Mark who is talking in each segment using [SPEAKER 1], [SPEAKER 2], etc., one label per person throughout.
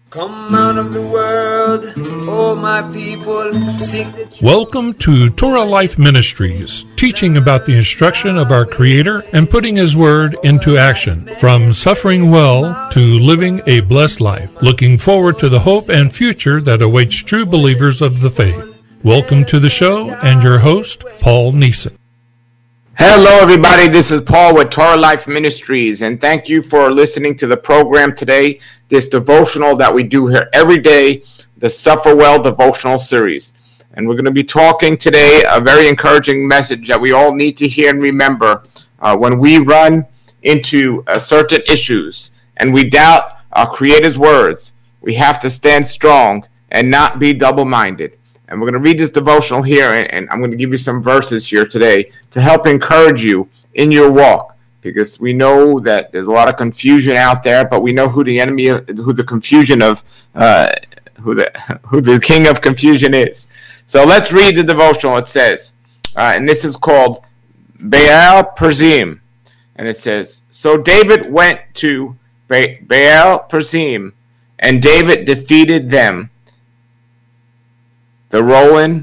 [SPEAKER 1] Come out of the world, oh my people, sing the truth.
[SPEAKER 2] Welcome to Torah Life Ministries, teaching about the instruction of our Creator and putting His Word into action, from suffering well to living a blessed life, looking forward to the hope and future that awaits true believers of the faith. Welcome to the show and your host, Paul Neeson.
[SPEAKER 3] Hello, everybody. This is Paul with Torah Life Ministries, and thank you for listening to the program today, this devotional that we do here every day, the Suffer Well devotional series. And we're going to be talking today a very encouraging message that we all need to hear and remember when we run into certain issues and we doubt our Creator's words. We have to stand strong and not be double-minded. And we're going to read this devotional here, and I'm going to give you some verses here today to help encourage you in your walk, because we know that there's a lot of confusion out there, but we know who the enemy, who the confusion of, who the king of confusion is. So let's read the devotional. It says, and this is called Baal Perazim, and it says, so David went to Baal Perazim, and David defeated them. The rolling,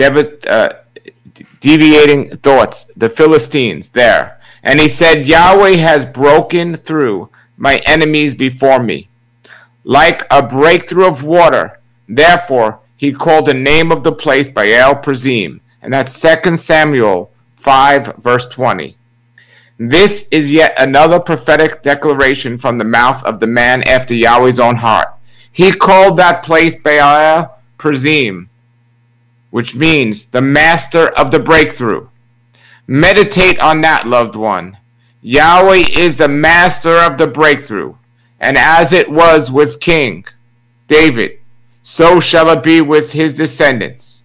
[SPEAKER 3] deviating thoughts, the Philistines there. And he said, Yahweh has broken through my enemies before me, like a breakthrough of water. Therefore, he called the name of the place Baal Perazim. And that's 2 Samuel 5, verse 20. This is yet another prophetic declaration from the mouth of the man after Yahweh's own heart. He called that place Baal Perazim, which means the master of the breakthrough. Meditate on that, loved one. Yahweh is the master of the breakthrough, and as it was with King David, so shall it be with his descendants.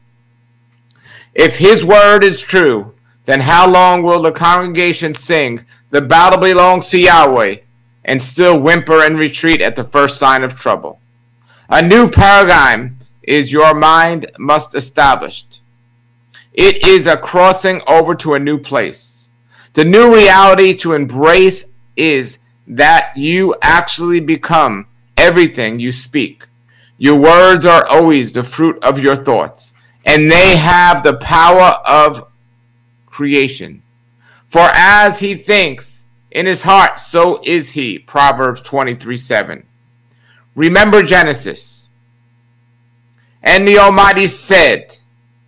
[SPEAKER 3] If his word is true, then how long will the congregation sing, the battle belongs to Yahweh, and still whimper and retreat at the first sign of trouble? A new paradigm is your mind must established. It is a crossing over to a new place. The new reality to embrace is that you actually become everything you speak. Your words are always the fruit of your thoughts, and they have the power of creation. For as he thinks in his heart, so is he. Proverbs 23:7. Remember Genesis. And the Almighty said,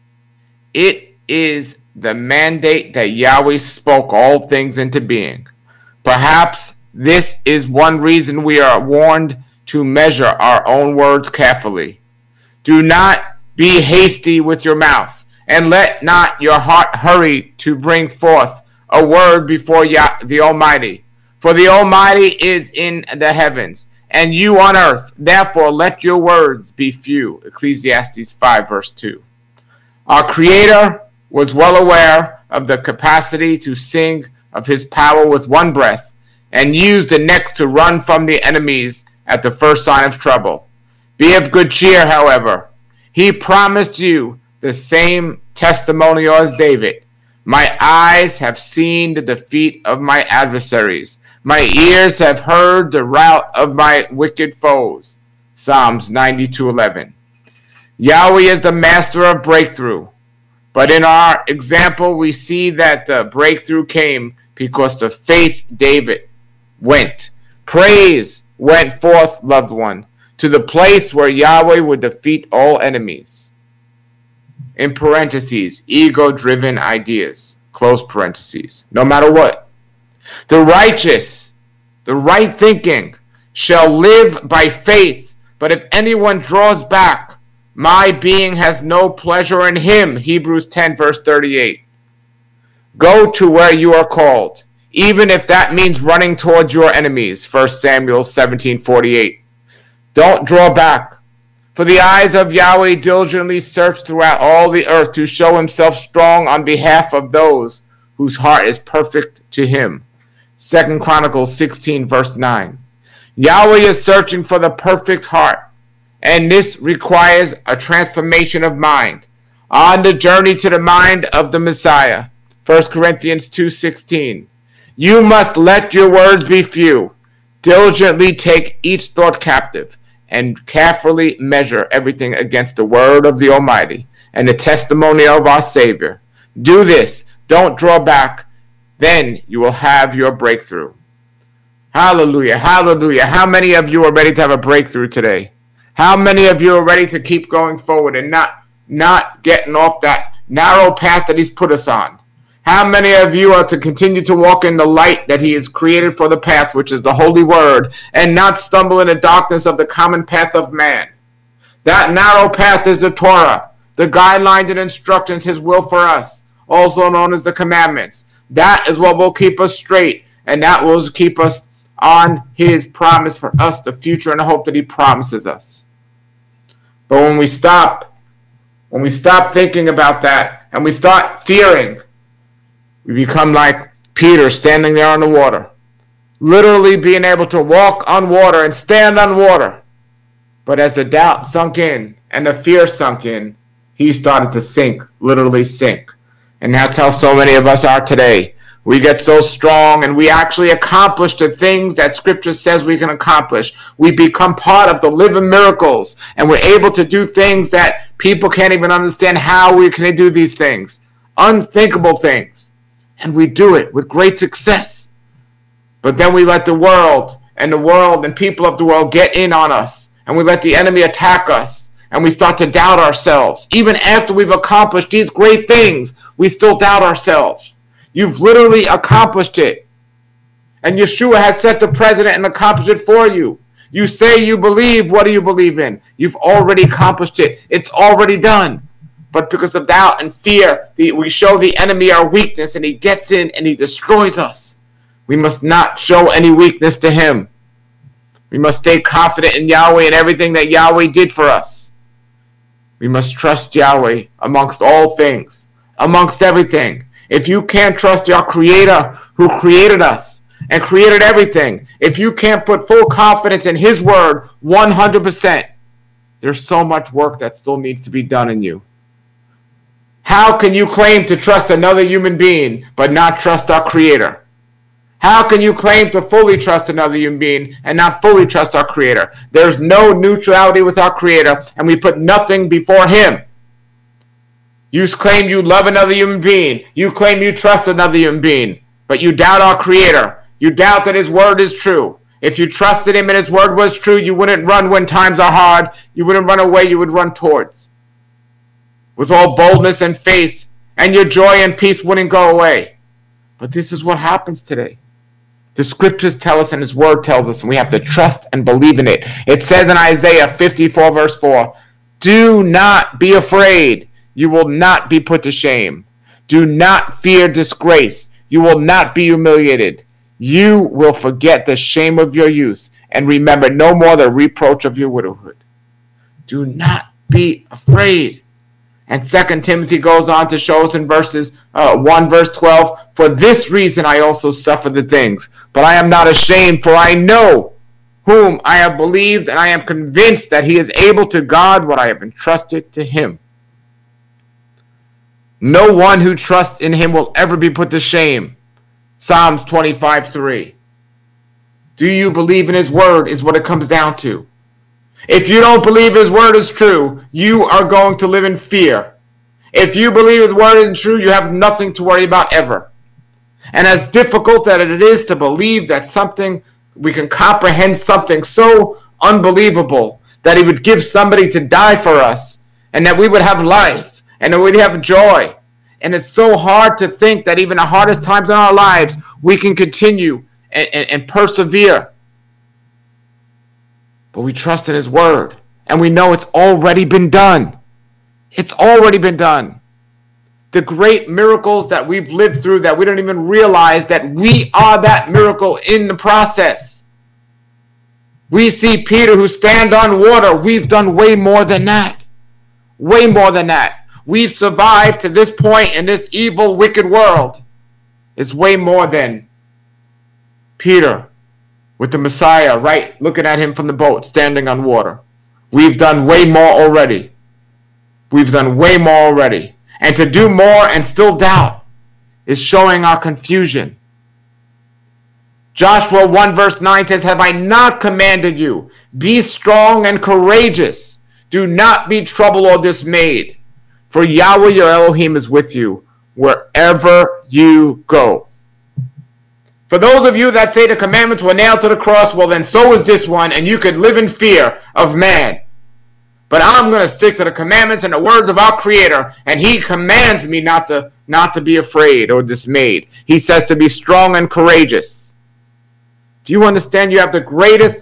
[SPEAKER 3] it is the mandate that Yahweh spoke all things into being. Perhaps this is one reason we are warned to measure our own words carefully. Do not be hasty with your mouth, and let not your heart hurry to bring forth a word before the Almighty. For the Almighty is in the heavens, and you on earth, therefore let your words be few. Ecclesiastes 5, verse 2. Our Creator was well aware of the capacity to sing of his power with one breath, and used the next to run from the enemies at the first sign of trouble. Be of good cheer, however. He promised you the same testimonial as David. My eyes have seen the defeat of my adversaries. My ears have heard the rout of my wicked foes. Psalms 92:11. Yahweh is the master of breakthrough. But in our example, we see that the breakthrough came because the faith David went. Praise went forth, loved one, to the place where Yahweh would defeat all enemies. In parentheses, ego-driven ideas. Close parentheses. No matter what. The righteous, the right thinking, shall live by faith. But if anyone draws back, my being has no pleasure in him. Hebrews 10, verse 38. Go to where you are called, even if that means running towards your enemies. 1 Samuel 17:48. Don't draw back. For the eyes of Yahweh diligently search throughout all the earth to show himself strong on behalf of those whose heart is perfect to him. 2 Chronicles 16, verse 9. Yahweh is searching for the perfect heart, and this requires a transformation of mind. On the journey to the mind of the Messiah, 1 Corinthians 2:16. You must let your words be few. Diligently take each thought captive, and carefully measure everything against the word of the Almighty and the testimony of our Savior. Do this. Don't draw back. Then you will have your breakthrough. Hallelujah. Hallelujah. How many of you are ready to have a breakthrough today? How many of you are ready to keep going forward and not getting off that narrow path that he's put us on? How many of you are to continue to walk in the light that he has created for the path, which is the Holy Word, and not stumble in the darkness of the common path of man? That narrow path is the Torah, the guidelines and instructions, his will for us, also known as the commandments. That is what will keep us straight, and that will keep us on his promise for us, the future and the hope that he promises us. But when we stop thinking about that, and we start fearing, we become like Peter standing there on the water, literally being able to walk on water and stand on water. But as the doubt sunk in and the fear sunk in, he started to sink, literally sink. And that's how so many of us are today. We get so strong and we actually accomplish the things that Scripture says we can accomplish. We become part of the living miracles, and we're able to do things that people can't even understand how we can do these things. Unthinkable things. And we do it with great success. But then we let the world and people of the world get in on us, and we let the enemy attack us, and we start to doubt ourselves. Even after we've accomplished these great things, we still doubt ourselves. You've literally accomplished it. And Yeshua has set the precedent and accomplished it for you. You say you believe, what do you believe in? You've already accomplished it. It's already done. But because of doubt and fear, we show the enemy our weakness, and he gets in and he destroys us. We must not show any weakness to him. We must stay confident in Yahweh and everything that Yahweh did for us. We must trust Yahweh amongst all things, amongst everything. If you can't trust your Creator who created us and created everything, if you can't put full confidence in his word 100%, there's so much work that still needs to be done in you. How can you claim to trust another human being but not trust our Creator? How can you claim to fully trust another human being and not fully trust our Creator? There's no neutrality with our Creator, and we put nothing before him. You claim you love another human being. You claim you trust another human being, but you doubt our Creator. You doubt that his word is true. If you trusted him and his word was true, you wouldn't run when times are hard. You wouldn't run away. You would run towards. With all boldness and faith, and your joy and peace wouldn't go away. But this is what happens today. The Scriptures tell us and his word tells us, and we have to trust and believe in it. It says in Isaiah 54 verse 4, do not be afraid. You will not be put to shame. Do not fear disgrace. You will not be humiliated. You will forget the shame of your youth and remember no more the reproach of your widowhood. Do not be afraid. And 2 Timothy goes on to show us in verses 1 verse 12, for this reason I also suffer the things, but I am not ashamed, for I know whom I have believed, and I am convinced that he is able to guard what I have entrusted to him. No one who trusts in him will ever be put to shame. Psalms 25:3. Do you believe in his word is what it comes down to. If you don't believe his word is true, you are going to live in fear. If you believe his word isn't true, you have nothing to worry about ever. And as difficult as it is to believe that we can comprehend something so unbelievable, that he would give somebody to die for us, and that we would have life, and that we'd have joy. And it's so hard to think that even the hardest times in our lives, we can continue and persevere. But we trust in his word, and we know it's already been done. It's already been done. The great miracles that we've lived through that we don't even realize that we are that miracle in the process. We see Peter who stand on water. We've done way more than that. Way more than that. We've survived to this point in this evil, wicked world. It's way more than Peter with the Messiah, right, looking at him from the boat, standing on water. We've done way more already. We've done way more already. And to do more and still doubt is showing our confusion. Joshua 1 verse 9 says, have I not commanded you? Be strong and courageous. Do not be troubled or dismayed. For Yahweh your Elohim is with you wherever you go. For those of you that say the commandments were nailed to the cross, well then so is this one, and you could live in fear of man. But I'm going to stick to the commandments and the words of our Creator, and He commands me not to be afraid or dismayed. He says to be strong and courageous. Do you understand? You have the greatest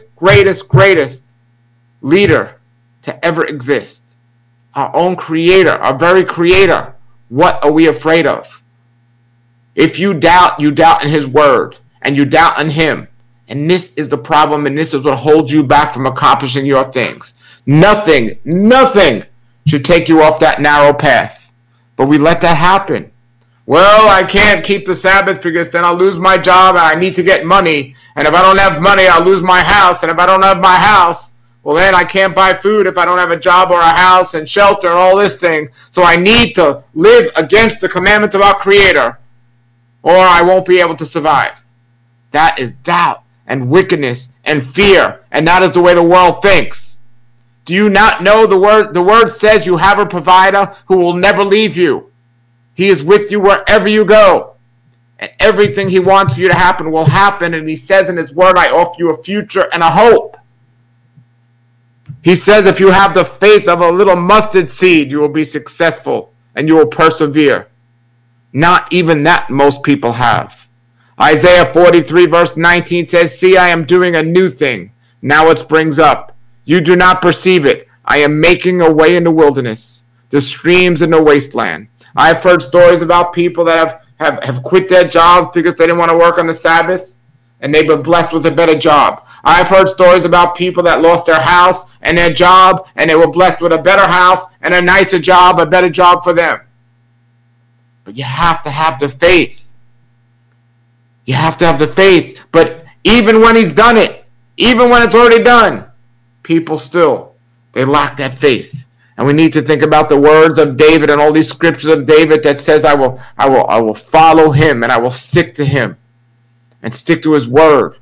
[SPEAKER 3] leader to ever exist. Our own Creator, our very Creator. What are we afraid of? If you doubt in His word, and you doubt in Him. And this is the problem, and this is what holds you back from accomplishing your things. Nothing should take you off that narrow path. But we let that happen. Well, I can't keep the Sabbath because then I'll lose my job and I need to get money. And if I don't have money, I'll lose my house. And if I don't have my house, well, then I can't buy food if I don't have a job or a house and shelter and all this thing. So I need to live against the commandments of our Creator, or I won't be able to survive. That is doubt and wickedness and fear. And that is the way the world thinks. Do you not know the word? The word says you have a provider who will never leave you. He is with you wherever you go. And everything He wants for you to happen will happen. And He says in His word, I offer you a future and a hope. He says if you have the faith of a little mustard seed, you will be successful and you will persevere. Not even that most people have. Isaiah 43 verse 19 says, see, I am doing a new thing. Now it springs up. You do not perceive it. I am making a way in the wilderness, the streams in the wasteland. I've heard stories about people that have quit their jobs because they didn't want to work on the Sabbath, and they've been blessed with a better job. I've heard stories about people that lost their house and their job, and they were blessed with a better house and a nicer job, a better job for them. But you have to have the faith. You have to have the faith. But even when He's done it, even when it's already done, people still, they lack that faith. And we need to think about the words of David and all these scriptures of David that says, I will follow Him and I will stick to Him and stick to His word.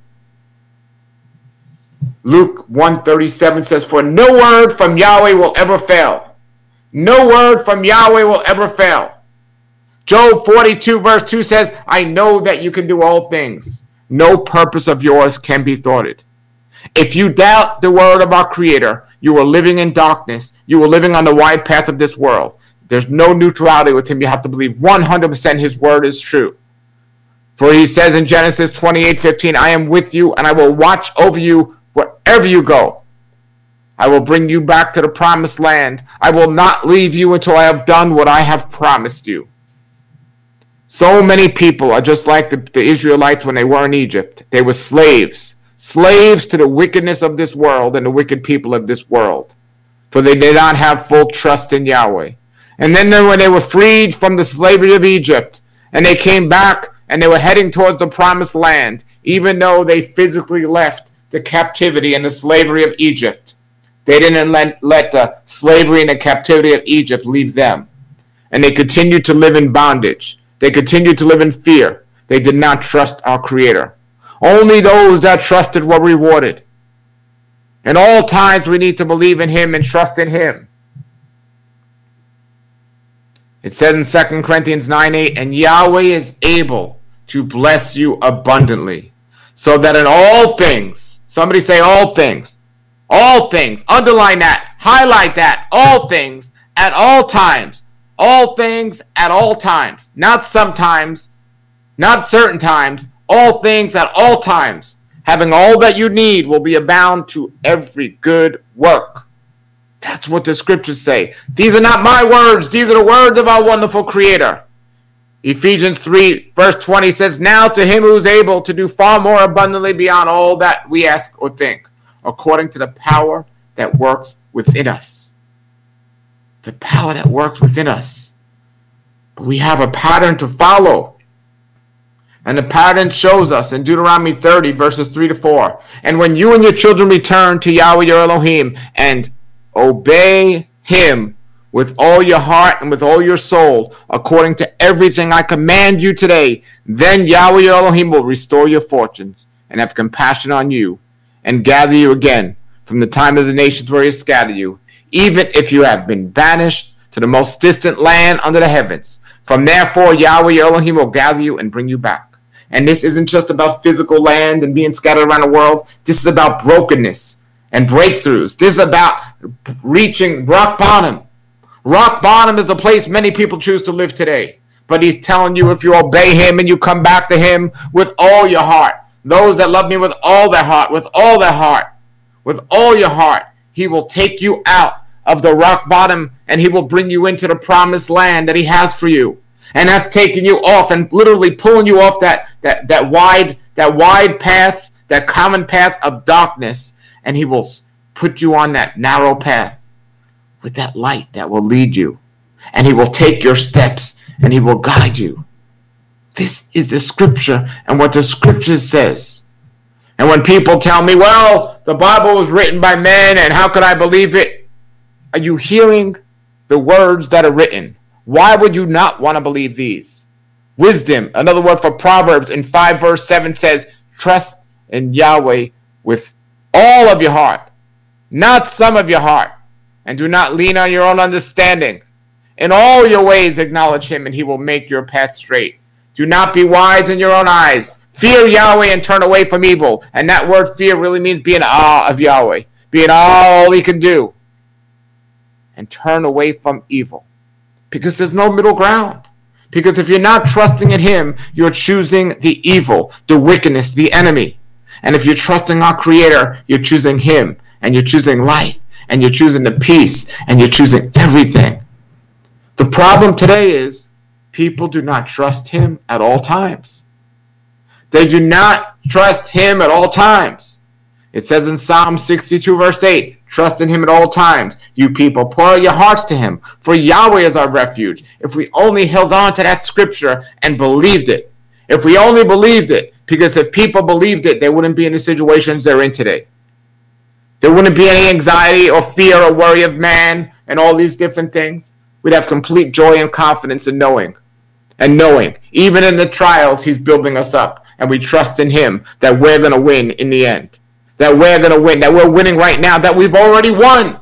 [SPEAKER 3] Luke 1:37 says, for no word from Yahweh will ever fail. No word from Yahweh will ever fail. Job 42 verse 2 says, I know that you can do all things. No purpose of yours can be thwarted. If you doubt the word of our Creator, you are living in darkness. You are living on the wide path of this world. There's no neutrality with Him. You have to believe 100% His word is true. For He says in Genesis 28:15, I am with you and I will watch over you wherever you go. I will bring you back to the promised land. I will not leave you until I have done what I have promised you. So many people are just like the Israelites when they were in Egypt. They were slaves. Slaves to the wickedness of this world and the wicked people of this world. For they did not have full trust in Yahweh. And then when they were freed from the slavery of Egypt, and they came back and they were heading towards the promised land, even though they physically left the captivity and the slavery of Egypt, they didn't let the slavery and the captivity of Egypt leave them. And they continued to live in bondage. They continued to live in fear. They did not trust our Creator. Only those that trusted were rewarded. In all times we need to believe in Him and trust in Him. It says in 2 Corinthians 9:8, and Yahweh is able to bless you abundantly, so that in all things, somebody say all things, underline that, highlight that, all things, at all times, all things at all times, not sometimes, not certain times, all things at all times, having all that you need will be abound to every good work. That's what the scriptures say. These are not my words. These are the words of our wonderful Creator. Ephesians 3 verse 20 says, now to Him who is able to do far more abundantly beyond all that we ask or think, according to the power that works within us. The power that works within us. But we have a pattern to follow. And the pattern shows us in Deuteronomy 30 verses 3-4. And when you and your children return to Yahweh your Elohim and obey Him with all your heart and with all your soul, according to everything I command you today, then Yahweh your Elohim will restore your fortunes and have compassion on you, and gather you again from the time of the nations where he has scattered you, even if you have been banished to the most distant land under the heavens. From therefore Yahweh your Elohim will gather you and bring you back. And this isn't just about physical land and being scattered around the world. This is about brokenness and breakthroughs. This is about reaching rock bottom. Rock bottom is a place many people choose to live today. But he's telling you, if you obey him and you come back to him with all your heart, those that love me with all their heart, with all their heart, with all your heart, he will take you out of the rock bottom and he will bring you into the promised land that he has for you. And that's taking you off and literally pulling you off that wide path, that common path of darkness. And he will put you on that narrow path with that light that will lead you. And he will take your steps and he will guide you. This is the scripture and what the scripture says. And when people tell me, well, the Bible was written by men and how could I believe it? Are you hearing the words that are written? Why would you not want to believe these? Wisdom, another word for Proverbs in 5 verse 7 says, trust in Yahweh with all of your heart, not some of your heart, and do not lean on your own understanding. In all your ways acknowledge him, and he will make your path straight. Do not be wise in your own eyes. Fear Yahweh and turn away from evil. And that word fear really means be in awe of Yahweh. Be in awe of all he can do. And turn away from evil. Because there's no middle ground. Because if you're not trusting in him, you're choosing the evil, the wickedness, the enemy. And if you're trusting our Creator, you're choosing him. And you're choosing life. And you're choosing the peace. And you're choosing everything. The problem today is people do not trust him at all times. They do not trust him at all times. It says in Psalm 62 verse 8, trust in him at all times. You people, pour out your hearts to him, for Yahweh is our refuge. If we only held on to that scripture and believed it. If we only believed it. Because if people believed it, they wouldn't be in the situations they're in today. There wouldn't be any anxiety or fear or worry of man and all these different things. We'd have complete joy and confidence in knowing. And knowing, even in the trials, he's building us up. And we trust in him that we're going to win in the end. That we're going to win. That we're winning right now. That we've already won.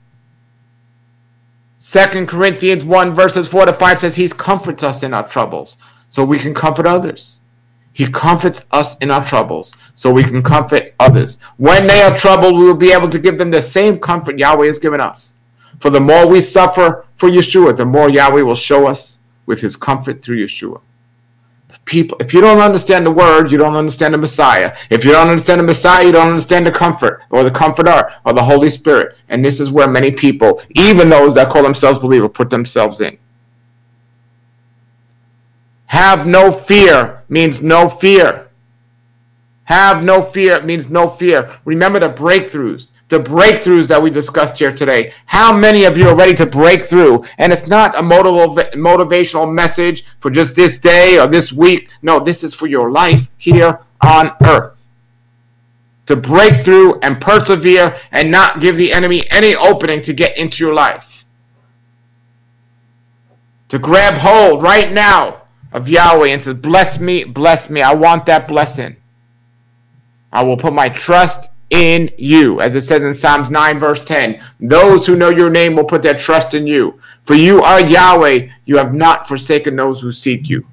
[SPEAKER 3] 2 Corinthians 1 verses 4 to 5 says he comforts us in our troubles so we can comfort others. He comforts us in our troubles so we can comfort others. When they are troubled, we will be able to give them the same comfort Yahweh has given us. For the more we suffer for Yeshua, the more Yahweh will show us with his comfort through Yeshua. But people, if you don't understand the word, you don't understand the Messiah. If you don't understand the Messiah, you don't understand the comfort or the comforter or the Holy Spirit. And this is where many people, even those that call themselves believers, put themselves in. Have no fear means no fear. Have no fear means no fear. Remember the breakthroughs that we discussed here today. How many of you are ready to break through? And it's not a motivational message for just this day or this week. No, this is for your life here on earth. To break through and persevere and not give the enemy any opening to get into your life. To grab hold right now of Yahweh and say, bless me, I want that blessing. I will put my trust in you. As it says in Psalms 9 verse 10, those who know your name will put their trust in you. For you are Yahweh, you have not forsaken those who seek you.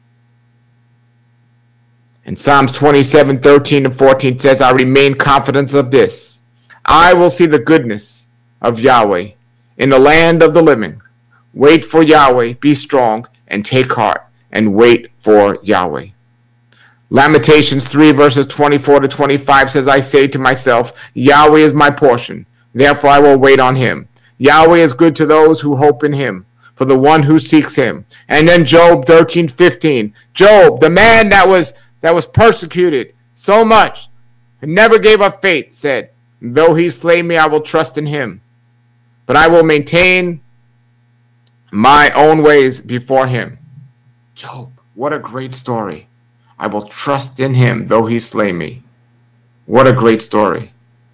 [SPEAKER 3] In Psalms 27, 13 and 14 says, I remain confident of this. I will see the goodness of Yahweh in the land of the living. Wait for Yahweh, be strong, and take heart, and wait for Yahweh. Lamentations 3 verses 24 to 25 says, I say to myself, Yahweh is my portion, therefore I will wait on him. Yahweh is good to those who hope in him, for the one who seeks him. And then Job 13:15. Job, the man that was persecuted so much and never gave up faith, said, though he slay me, I will trust in him. But I will maintain my own ways before him. Job, what a great story. I will trust in him, though he slay me. What a great story.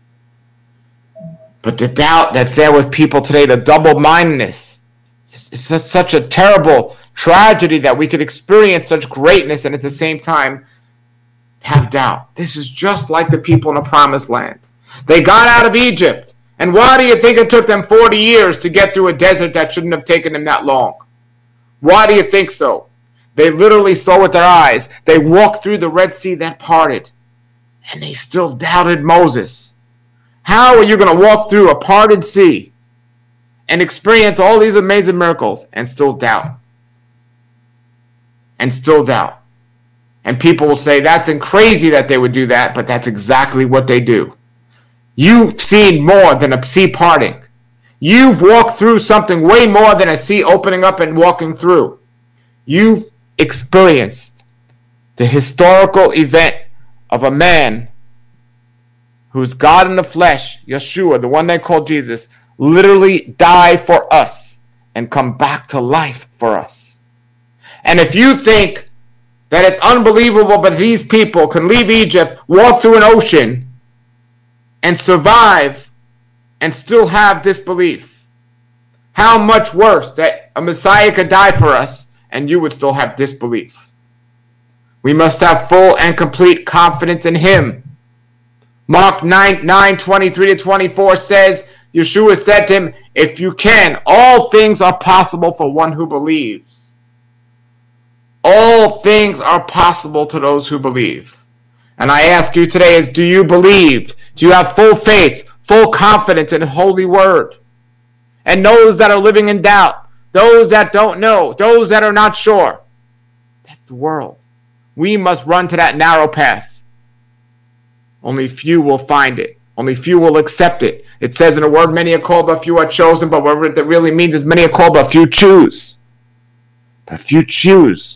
[SPEAKER 3] But the doubt that's there with people today, the double-mindedness, it's such a terrible tragedy that we could experience such greatness and at the same time have doubt. This is just like the people in the promised land. They got out of Egypt. And why do you think it took them 40 years to get through a desert that shouldn't have taken them that long? Why do you think so? They literally saw with their eyes. They walked through the Red Sea that parted. And they still doubted Moses. How are you going to walk through a parted sea and experience all these amazing miracles and still doubt? And still doubt. And people will say that's crazy that they would do that, but that's exactly what they do. You've seen more than a sea parting. You've walked through something way more than a sea opening up and walking through. You've experienced the historical event of a man who's God in the flesh, Yeshua, the one they call Jesus, literally die for us and come back to life for us. And if you think that it's unbelievable, but these people can leave Egypt, walk through an ocean, and survive and still have disbelief, how much worse that a Messiah could die for us and you would still have disbelief. We must have full and complete confidence in him. Mark 9:23-24 says, Yeshua said to him, if you can, all things are possible for one who believes. All things are possible to those who believe. And I ask you today is, do you believe? Do you have full faith, full confidence in the Holy Word? And those that are living in doubt, those that don't know, those that are not sure, that's the world. We must run to that narrow path. Only few will find it. Only few will accept it. It says in the Word, many are called, but few are chosen. But what it really means is many are called, but few choose. But few choose.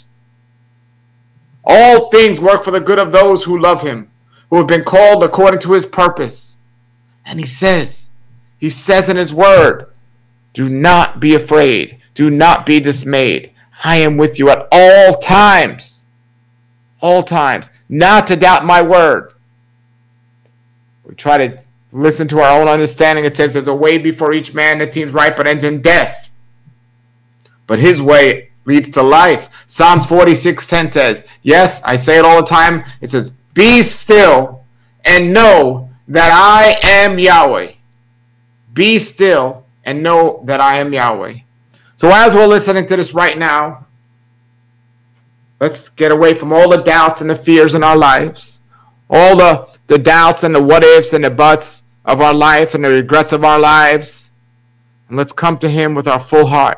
[SPEAKER 3] All things work for the good of those who love him, who have been called according to his purpose. And he says in his word, do not be afraid. Do not be dismayed. I am with you at all times. All times. Not to doubt my word. We try to listen to our own understanding. It says there's a way before each man that seems right but ends in death. But his way leads to life. Psalms 46:10 says, yes, I say it all the time. It says, be still and know that I am Yahweh. Be still and know that I am Yahweh. So as we're listening to this right now, let's get away from all the doubts and the fears in our lives, all the doubts and the what ifs and the buts of our life and the regrets of our lives. And let's come to him with our full heart,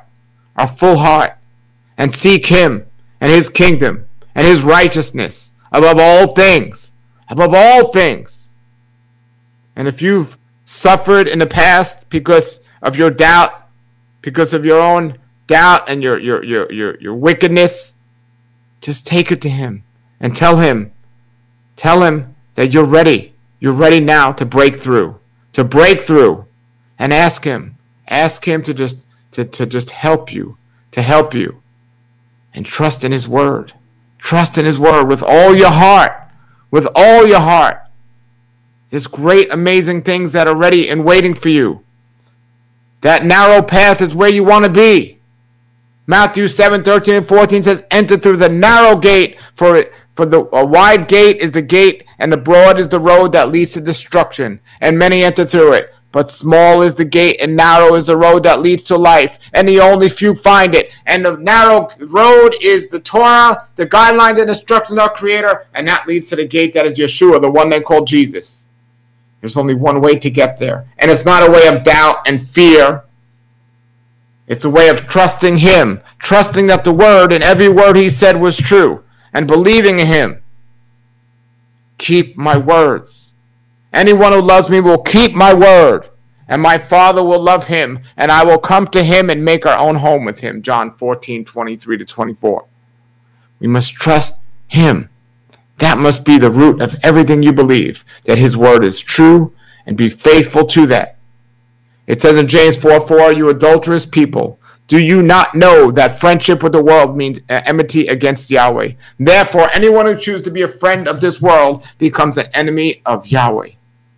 [SPEAKER 3] and seek him and his kingdom and his righteousness above all things. Above all things. And if you've suffered in the past because of your doubt, because of your own doubt and your wickedness, just take it to him and tell him that you're ready. You're ready now to break through. And ask him to just help you. And trust in his word. Trust in his word with all your heart. With all your heart. There's great, amazing things that are ready and waiting for you. That narrow path is where you want to be. Matthew 7:13-14 says, enter through the narrow gate, for a wide gate is the gate, and the broad is the road that leads to destruction, and many enter through it. But small is the gate and narrow is the road that leads to life, and the only few find it. And the narrow road is the Torah, the guidelines and instructions of our Creator, and that leads to the gate that is Yeshua, the one they call Jesus. There's only one way to get there. And it's not a way of doubt and fear. It's a way of trusting him, trusting that the word and every word he said was true, and believing in him. Keep my words. Anyone who loves me will keep my word, and my Father will love him, and I will come to him and make our own home with him. John 14:23-24. We must trust him. That must be the root of everything you believe, that his word is true, and be faithful to that. It says in James 4:4, you adulterous people, do you not know that friendship with the world means enmity against Yahweh? Therefore, anyone who chooses to be a friend of this world becomes an enemy of Yahweh.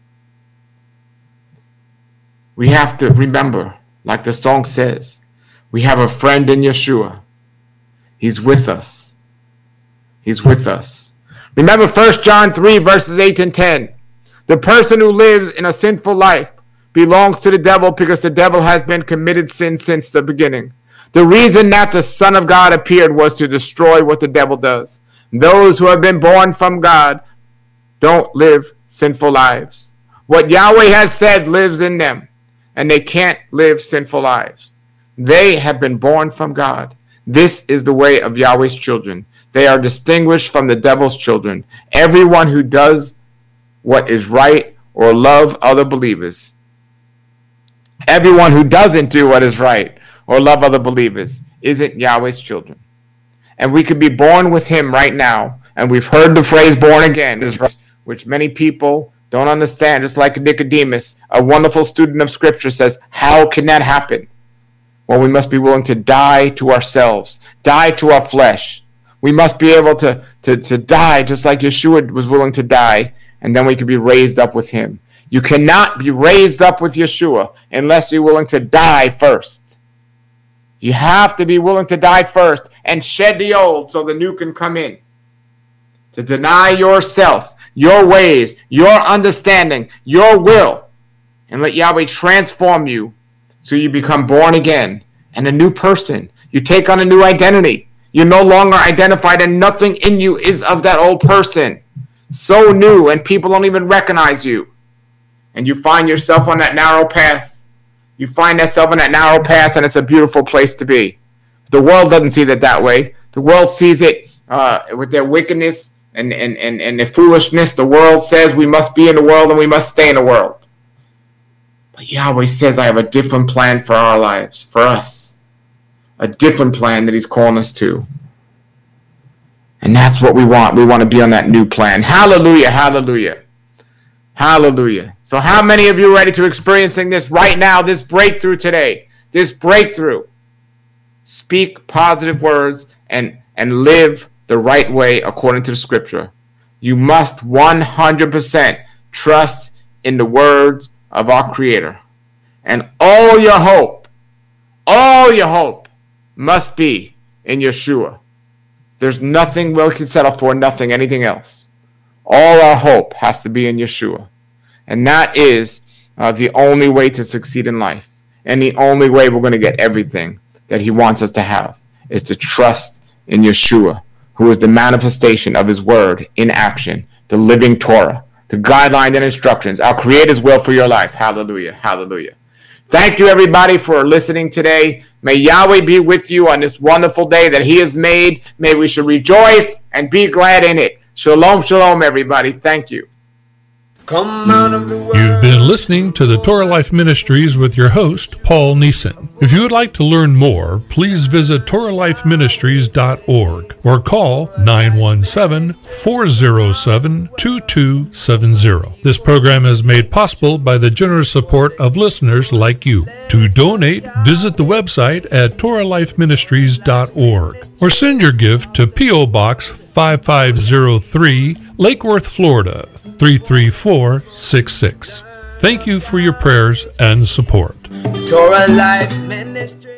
[SPEAKER 3] We have to remember, like the song says, we have a friend in Yeshua. He's with us. He's with us. Remember 1 John 3 verses 8 and 10. The person who lives in a sinful life belongs to the devil because the devil has been committed sin since the beginning. The reason that the Son of God appeared was to destroy what the devil does. Those who have been born from God don't live sinful lives. What Yahweh has said lives in them, and they can't live sinful lives. They have been born from God. This is the way of Yahweh's children. They are distinguished from the devil's children. Everyone who does what is right or love other believers. Everyone who doesn't do what is right or love other believers isn't Yahweh's children. And we could be born with him right now. And we've heard the phrase born again, which many people don't understand. Just like Nicodemus, a wonderful student of Scripture, says, how can that happen? Well, we must be willing to die to ourselves, die to our flesh. We must be able to die just like Yeshua was willing to die, and then we can be raised up with him. You cannot be raised up with Yeshua unless you're willing to die first. You have to be willing to die first and shed the old so the new can come in. To deny yourself, your ways, your understanding, your will, and let Yahweh transform you so you become born again and a new person. You take on a new identity. You're no longer identified, and nothing in you is of that old person. So new, and people don't even recognize you. And you find yourself on that narrow path. You find yourself on that narrow path, and it's a beautiful place to be. The world doesn't see it that way. The world sees it with their wickedness and their foolishness. The world says we must be in the world and we must stay in the world. But Yahweh says, I have a different plan for our lives, for us. A different plan that he's calling us to. And that's what we want. We want to be on that new plan. Hallelujah, hallelujah, hallelujah. So how many of you are ready to experiencing this right now, this breakthrough today, this breakthrough? Speak positive words and live the right way according to the Scripture. You must 100% trust in the words of our Creator. And all your hope must be in Yeshua. There's nothing we can settle for, nothing, anything else. All our hope has to be in Yeshua. And that is the only way to succeed in life. And the only way we're going to get everything that he wants us to have is to trust in Yeshua, who is the manifestation of his word in action, the living Torah, the guidelines and instructions, our Creator's will for your life. Hallelujah, hallelujah. Thank you, everybody, for listening today. May Yahweh be with you on this wonderful day that he has made. May we should rejoice and be glad in it. Shalom, shalom, everybody. Thank you.
[SPEAKER 1] Come out of the world.
[SPEAKER 2] You've been listening to the Torah Life Ministries with your host, Paul Neeson. If you would like to learn more, please visit TorahLifeMinistries.org or call 917-407-2270. This program is made possible by the generous support of listeners like you. To donate, visit the website at TorahLifeMinistries.org or send your gift to P.O. Box 5503, Lake Worth, Florida 33466. Thank you for your prayers and support.
[SPEAKER 1] Torah Life Ministry.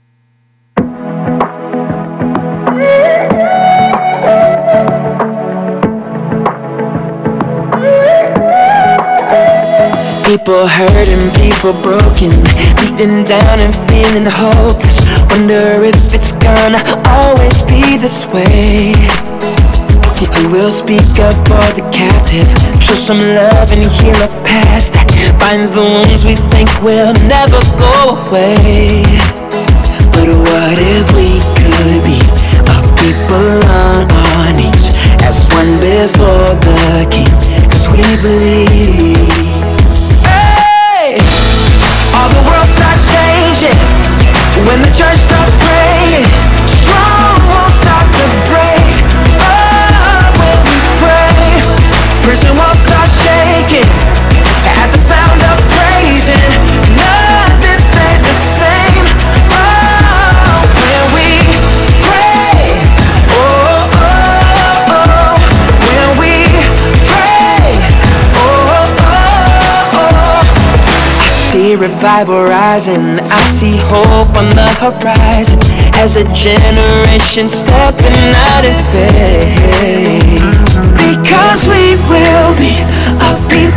[SPEAKER 4] People hurting, people broken, beaten down and feeling hopeless. Wonder if it's gonna always be this way. Who will speak up for the captive, show some love and heal a past that binds the wounds we think will never go away. But what if we could be a people on our knees as one before the King? 'Cause we believe. Hey! All the world starts changing when the church starts praying. Strongholds start to break. Prison walls start shaking at the sound of praising. Nothing stays the same. Oh, when we pray. Oh, oh, oh. When we pray. Oh, oh, see revival rising. I see hope on the horizon as a generation stepping out of faith. Because we will be a people